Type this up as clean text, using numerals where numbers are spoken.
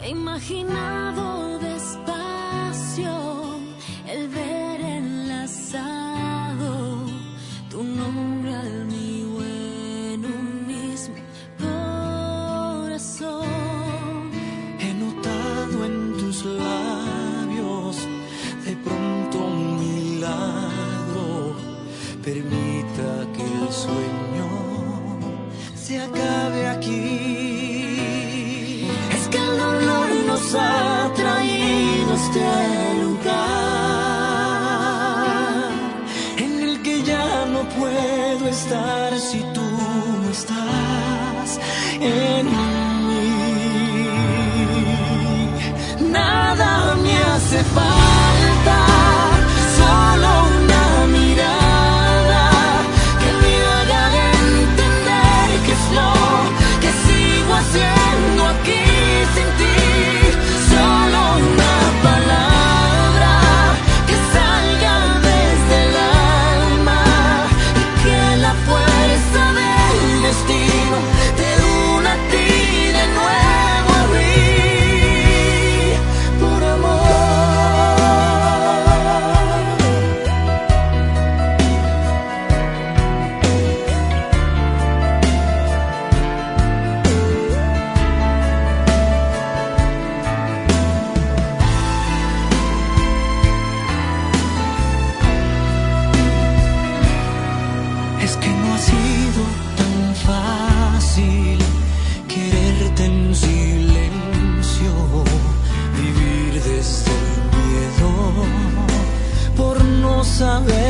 He imaginado despacio el ver enlazado tu nombre al mío en un mismo corazón. He notado en tus labios de pronto un milagro. Permita que el sueño se acabe aquí. Es que el dolor nos ha traído a este lugar en el que ya no puedo estar si tú no estás en mí. Nada me hace falta, solo una mirada que me haga entender qué es lo que sigo haciendo aquí sin ti. Solo una palabra que salga desde el alma y que la fuerza del destino te una a ti de nuevo a mí, por amor. Es que no ha sido tan fácil quererte en silencio, vivir desde el miedo por no saber